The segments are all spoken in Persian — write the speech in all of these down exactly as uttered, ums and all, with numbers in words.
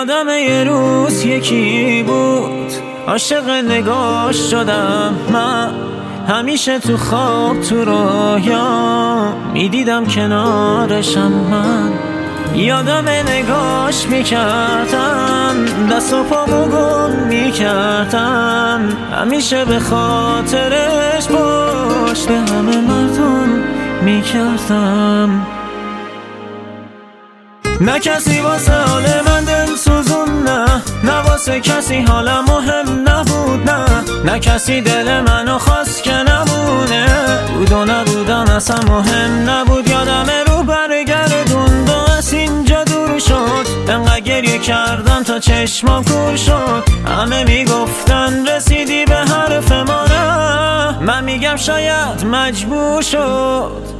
یادم یه روز یکی بود عاشق نگاش شدم من، همیشه تو خواب تو رویا میدیدم کنارشم من. یادم نگاش میکردم دست و پامو گم میکردم، همیشه به خاطرش پشت به همه مردم میکردم. نه کسی واسه حال من دل سوزون، نه نه واسه کسی حالم مهم نبود، نه نه کسی دل منو خواست که نمونه، بود و نبودم اصلا مهم نبود. یادم رو برگردوند و از اینجا دور شد، انقدر گریه کردم تا چشمام کور شد. همه میگفتن رسیدی به حرف ما، نه من میگم شاید مجبور شد.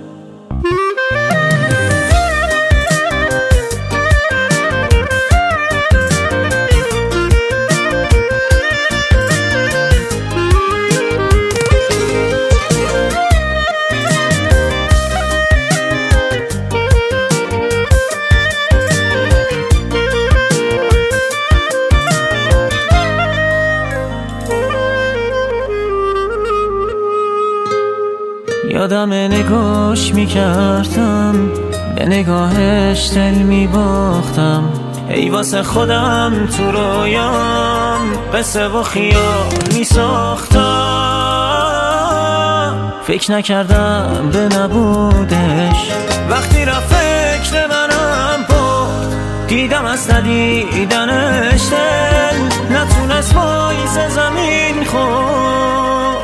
یادم نگاش میکردم به نگاهش دل میباختم، ای واسه خودم تو رویام قصه و خیال میساختم. فکر نکردم به نبودش، وقتی رفت فکر منم برد، دیدم از ندیدنش دل نتونست پاییز زمین خورد.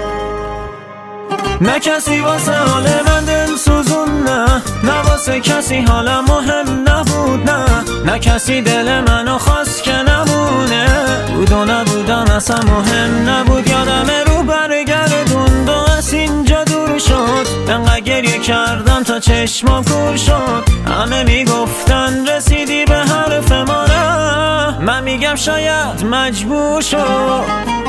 نه کسی واسه حال من دل سوزون، نه نه واسه کسی حالم مهم نبود، نه نه کسی دل منو خواست که نمونه، بود و نبودم اصلا مهم نبود. یادم رو برگردوند و از اینجا دور شد، انقدر گریه کردم تا چشمام کور شد. همه میگفتن رسیدی به حرف ما، نه من میگم شاید مجبور شد.